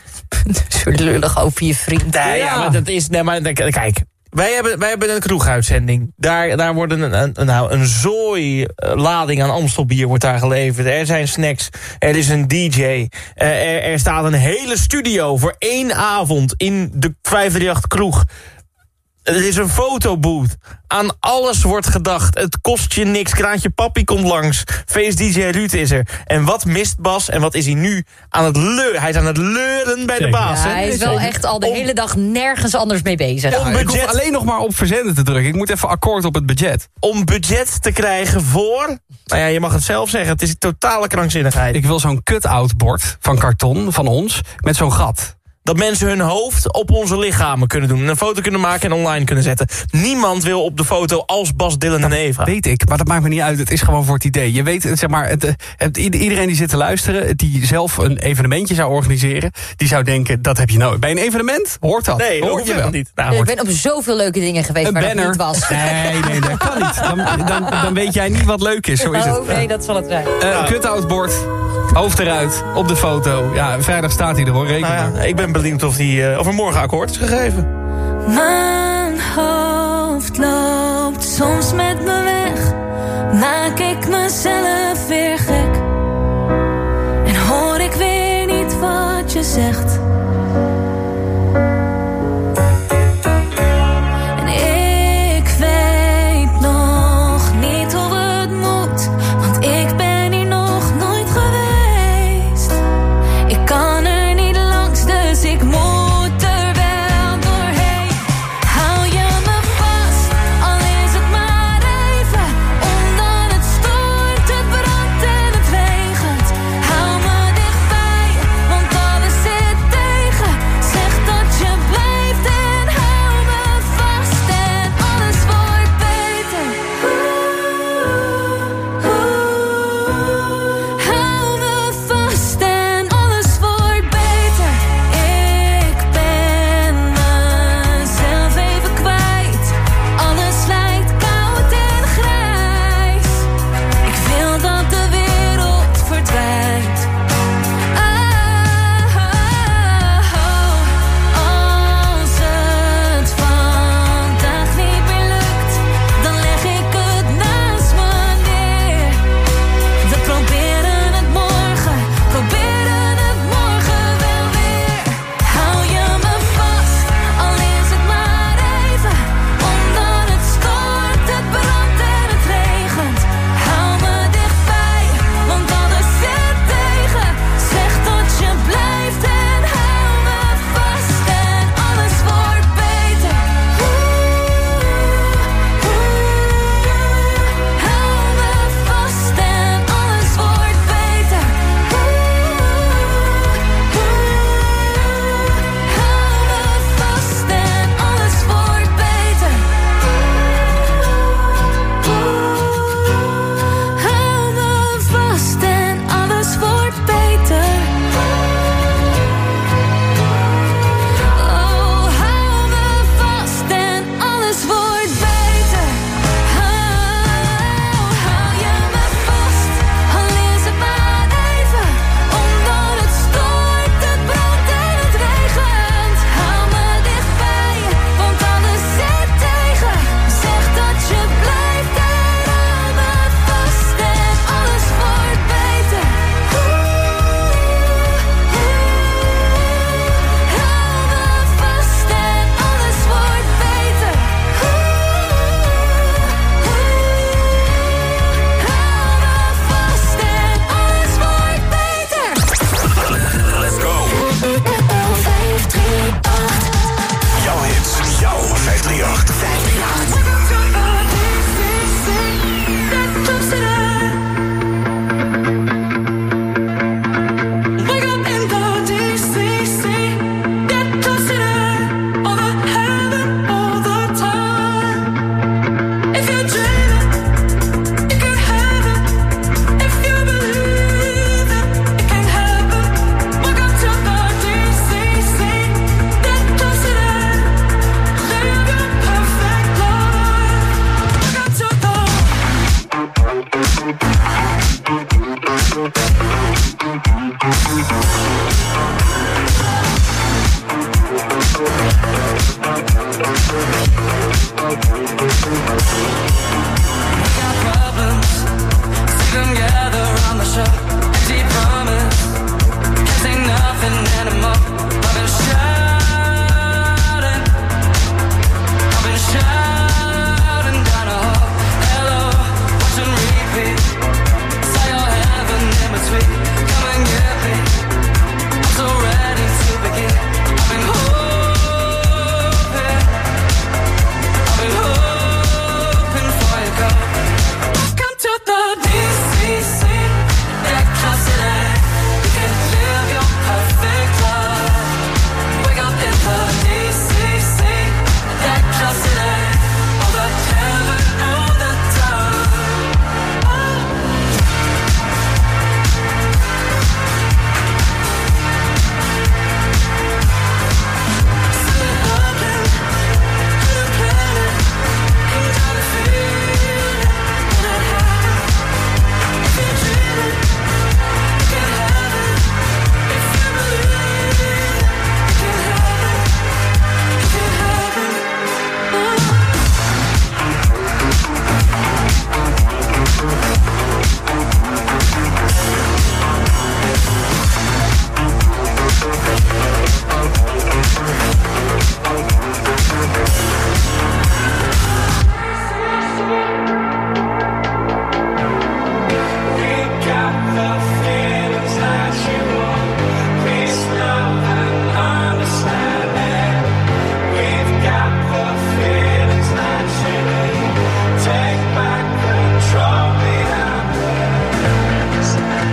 Zo lullig over je vriend. Nee, ja, maar dat is... Nee, maar kijk... Wij hebben, wij hebben een kroeguitzending. Daar, daar wordt een, een, nou, een zooi lading aan Amstelbier wordt daar geleverd. Er zijn snacks, er is een D J. Uh, er, er staat een hele studio voor één avond in de vijfhonderdachtig kroeg. Er is een fotobooth. Aan alles wordt gedacht. Het kost je niks. Kraantje Papi komt langs. Feest D J Ruud is er. En wat mist Bas? En wat is hij nu aan het leuren? Hij is aan het leuren bij de baas. Ja, hij is wel echt al de om, hele dag nergens anders mee bezig. Ja, ik hoef alleen nog maar op verzenden te drukken. Ik moet even akkoord op het budget. Om budget te krijgen voor... Nou ja, je mag het zelf zeggen. Het is totale krankzinnigheid. Ik wil zo'n cut-out bord van karton van ons met zo'n gat. Dat mensen hun hoofd op onze lichamen kunnen doen. Een foto kunnen maken en online kunnen zetten. Niemand wil op de foto als Bas, Dylan en Eva. Weet ik, maar dat maakt me niet uit. Het is gewoon voor het idee. Je weet, zeg maar, het, het, iedereen die zit te luisteren... die zelf een evenementje zou organiseren... die zou denken, dat heb je nodig. Bij een evenement hoort dat. Nee, hoor je wel niet. Nou, ik ben op zoveel leuke dingen geweest een waar banner. dat niet was. Nee, nee, dat kan niet. Dan, dan, dan weet jij niet wat leuk is. Zo is het. Oh nee, dat zal het zijn. Een uh, cut-out bord... Hoofd eruit, op de foto. Ja, vrijdag staat hij er hoor, reken nou ja, ik ben benieuwd of, die, uh, of er morgen akkoord is gegeven. Mijn hoofd loopt soms met me weg. Maak ik mezelf weer gek. En hoor ik weer niet wat je zegt. En ik weet nog niet hoe het moet. Want ik ben ik moet er wel doorheen. Hou je me vast, al is het maar even. Omdat het stoort, het brandt en het regent. Hou me dichtbij, want alles zit problems, see them gather on the shore. Empty promise, can't say nothing anymore. I've been shouting, I've been shouting down a hall. Hello, watch and repeat. Say your heaven in between. Come and get me, I'm so ready to begin. I've been hoping, I've been hoping for your call. Come to the D C C, that club city. You can live your perfect life. Wake up in the D C C, that club city. All the heaven, all the time. Still hoping, couldn't plan it. Came down to feel it, when it happened. If you dream it, you can have it. If you believe it, you can have it. You can have it. We got the feelings that you want. Peace, love, and understanding. We've got the feelings that you need. Take back control, we have this.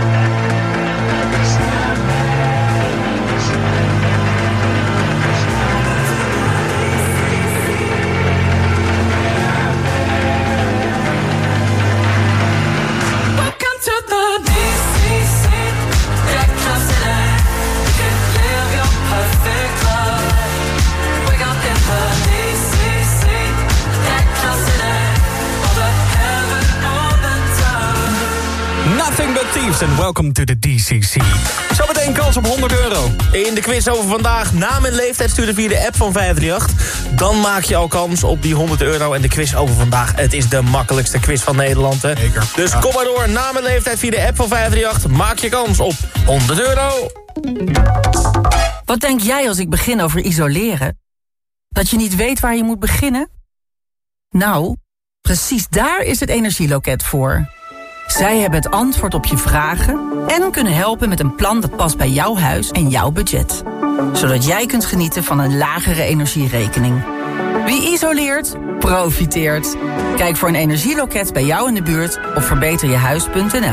Welcome to the D C C, that club city. You can live your perfect life. Wake up in the D C C, that club city. All the heaven, all the time. Nothing but thieves and welcome to the D C C. Zometeen kans op honderd euro. In de quiz over vandaag, naam en leeftijd sturen via de app van vijf drie acht. Dan maak je al kans op die honderd euro. En de quiz over vandaag, het is de makkelijkste quiz van Nederland. Hè? Zeker. Dus Ja. kom maar door, naam en leeftijd via de app van vijf drie acht. Maak je kans op honderd euro. Wat denk jij als ik begin over isoleren? Dat je niet weet waar je moet beginnen? Nou, precies daar is het Energieloket voor. Zij hebben het antwoord op je vragen en kunnen helpen met een plan dat past bij jouw huis en jouw budget. Zodat jij kunt genieten van een lagere energierekening. Wie isoleert, profiteert. Kijk voor een energieloket bij jou in de buurt op verbeter je huis punt n l.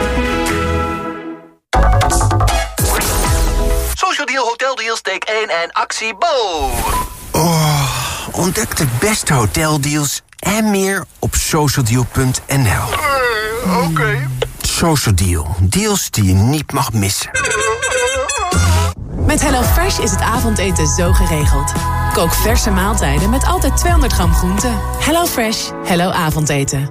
Social Deal Hotel Deals take één en actie Bo. Oh, ontdek de beste hoteldeals en meer op socialdeal punt n l. Uh, Oké. Okay. Social Deal, deals die je niet mag missen. Met HelloFresh is het avondeten zo geregeld. Kook verse maaltijden met altijd tweehonderd gram groente. HelloFresh, hello avondeten.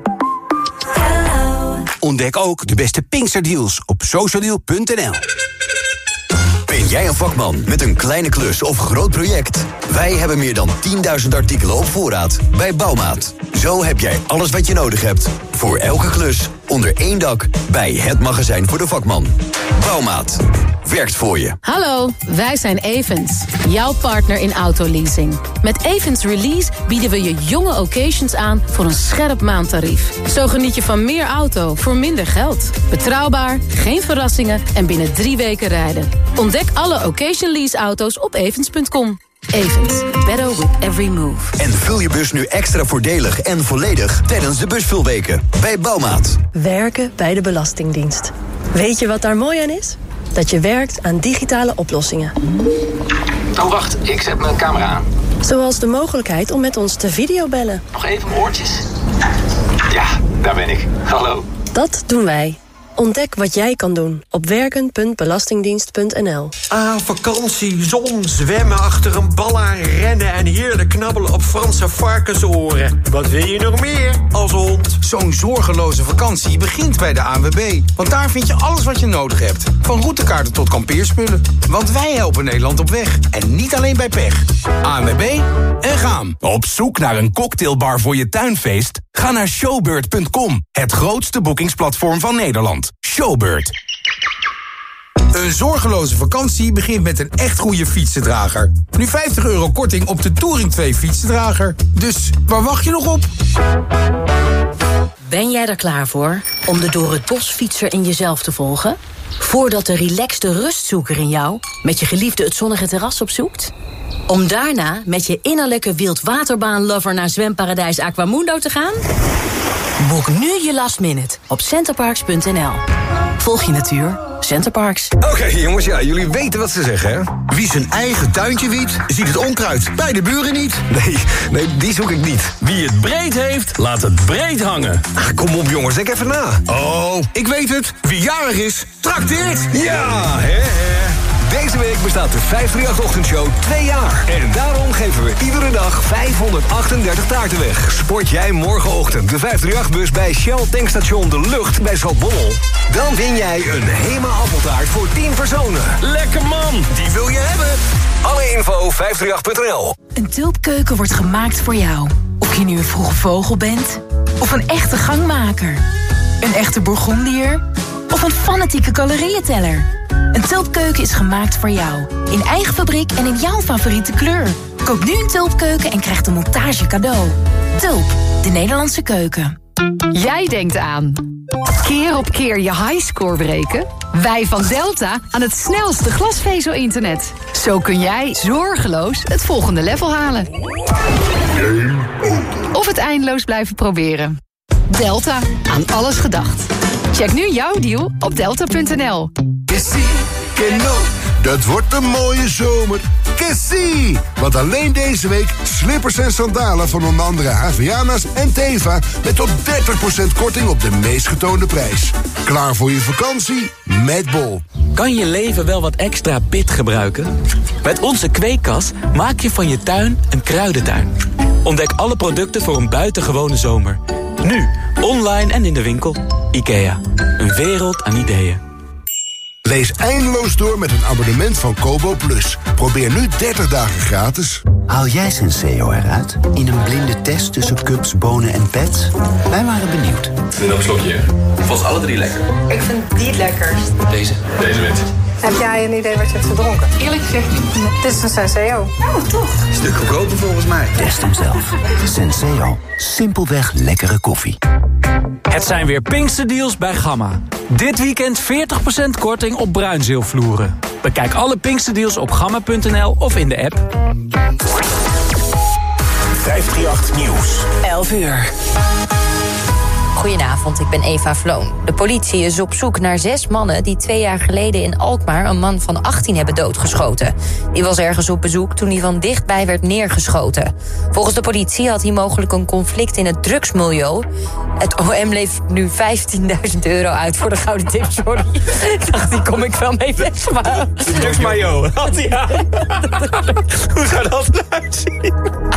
Ontdek ook de beste Pinksterdeals op socialdeal punt n l. Ben jij een vakman met een kleine klus of groot project? Wij hebben meer dan tienduizend artikelen op voorraad bij Bouwmaat. Zo heb jij alles wat je nodig hebt. Voor elke klus onder één dak bij het magazijn voor de vakman. Bouwmaat. Werkt voor je. Hallo, wij zijn Evans, jouw partner in autoleasing. Met Evans Release bieden we je jonge occasions aan voor een scherp maandtarief. Zo geniet je van meer auto voor minder geld. Betrouwbaar, geen verrassingen en binnen drie weken rijden. Ontdek alle occasion lease auto's op evans punt com. Evans, better with every move. En vul je bus nu extra voordelig en volledig tijdens de busvulweken bij Bouwmaat. Werken bij de Belastingdienst. Weet je wat daar mooi aan is? Dat je werkt aan digitale oplossingen. Oh, wacht, ik zet mijn camera aan. Zoals de mogelijkheid om met ons te videobellen. Nog even mijn oortjes. Ja, daar ben ik. Hallo. Dat doen wij. Ontdek wat jij kan doen op werken punt belastingdienst punt n l. Ah, vakantie, zon, zwemmen achter een bal aan, rennen en heerlijk knabbelen op Franse varkensoren. Wat wil je nog meer als hond? Zo'n zorgeloze vakantie begint bij de A N W B. Want daar vind je alles wat je nodig hebt. Van routekaarten tot kampeerspullen. Want wij helpen Nederland op weg. En niet alleen bij pech. A N W B en gaan. Op zoek naar een cocktailbar voor je tuinfeest? Ga naar showbird punt com, het grootste boekingsplatform van Nederland. Showbird. Een zorgeloze vakantie begint met een echt goede fietsendrager. Nu vijftig euro korting op de Touring twee fietsendrager. Dus waar wacht je nog op? Ben jij er klaar voor om de door het bos fietser in jezelf te volgen? Voordat de relaxte rustzoeker in jou met je geliefde het zonnige terras opzoekt? Om daarna met je innerlijke wildwaterbaan-lover naar zwemparadijs Aquamundo te gaan? Boek nu je last minute op centerparks punt n l. Volg je natuur, Centerparks. Oké okay, jongens, ja, jullie weten wat ze zeggen, hè? Wie zijn eigen tuintje wiedt, ziet het onkruid bij de buren niet. Nee, nee, die zoek ik niet. Wie het breed heeft, laat het breed hangen. Ach, kom op jongens, denk even na. Oh, ik weet het. Wie jarig is, trakteert. Ja, hè, hè. Deze week bestaat de vijfhonderdachttien-ochtendshow twee jaar. En daarom geven we iedere dag vijfhonderdachtendertig taarten weg. Sport jij morgenochtend de vijfhonderdachtenbus bij Shell Tankstation De Lucht bij Zaltbommel? Dan win jij een Hema appeltaart voor tien personen. Lekker man! Die wil je hebben. Alle info vijfhonderdachtendertig punt n l. Een tulpkeuken wordt gemaakt voor jou. Of je nu een vroege vogel bent, of een echte gangmaker. Een echte Bourgondier, of een fanatieke calorieënteller. Een tulpkeuken is gemaakt voor jou. In eigen fabriek en in jouw favoriete kleur. Koop nu een tulpkeuken en krijg de montage cadeau. Tulp, de Nederlandse keuken. Jij denkt aan keer op keer je highscore breken? Wij van Delta aan het snelste glasvezel-internet. Zo kun jij zorgeloos het volgende level halen. Of het eindeloos blijven proberen. Delta, aan alles gedacht. Check nu jouw deal op delta punt n l. Dat wordt een mooie zomer. Kessie! Want alleen deze week slippers en sandalen van onder andere Havaianas en Teva met tot dertig procent korting op de meest getoonde prijs. Klaar voor je vakantie? Met Bol. Kan je leven wel wat extra pit gebruiken? Met onze kweekkas maak je van je tuin een kruidentuin. Ontdek alle producten voor een buitengewone zomer. Nu, online en in de winkel. IKEA, een wereld aan ideeën. Lees eindeloos door met een abonnement van Kobo Plus. Probeer nu dertig dagen gratis. Haal jij Senseo eruit? In een blinde test tussen cups, bonen en pets? Wij waren benieuwd. En dan een slokje. Vast alle drie lekker. Ik vind die het lekkerst. Deze. Deze wint. Heb jij een idee wat je hebt gedronken? Eerlijk gezegd, dit is een Senseo. Oh, toch? Stuk goedkoper volgens mij. Test hem zelf. Senseo. Simpelweg lekkere koffie. Het zijn weer Pinksterdeals bij Gamma. Dit weekend veertig procent korting op bruinzeelvloeren. Bekijk alle Pinksterdeals op gamma punt n l of in de app. vijfhonderdachtendertig Nieuws. elf uur. Goedenavond, ik ben Eva Vloon. De politie is op zoek naar zes mannen die twee jaar geleden in Alkmaar een man van achttien hebben doodgeschoten. Die was ergens op bezoek toen hij van dichtbij werd neergeschoten. Volgens de politie had hij mogelijk een conflict in het drugsmilieu. Het O M levert nu vijftienduizend euro uit voor de gouden tip, sorry. Ik dacht, die kom ik wel mee weg. Maar... Drugsmayo, had hij aan. Hoe zou dat eruit zien?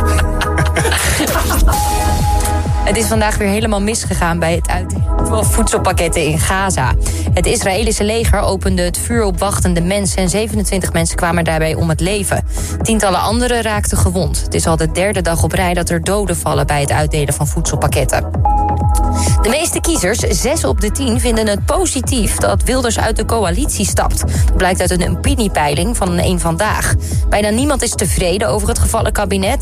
Het is vandaag weer helemaal misgegaan bij het uitdelen van voedselpakketten in Gaza. Het Israëlische leger opende het vuur op wachtende mensen en zevenentwintig mensen kwamen daarbij om het leven. Tientallen anderen raakten gewond. Het is al de derde dag op rij dat er doden vallen bij het uitdelen van voedselpakketten. De meeste kiezers, zes op de tien, vinden het positief dat Wilders uit de coalitie stapt. Dat blijkt uit een opiniepeiling van Eén Vandaag. Bijna niemand is tevreden over het gevallen kabinet.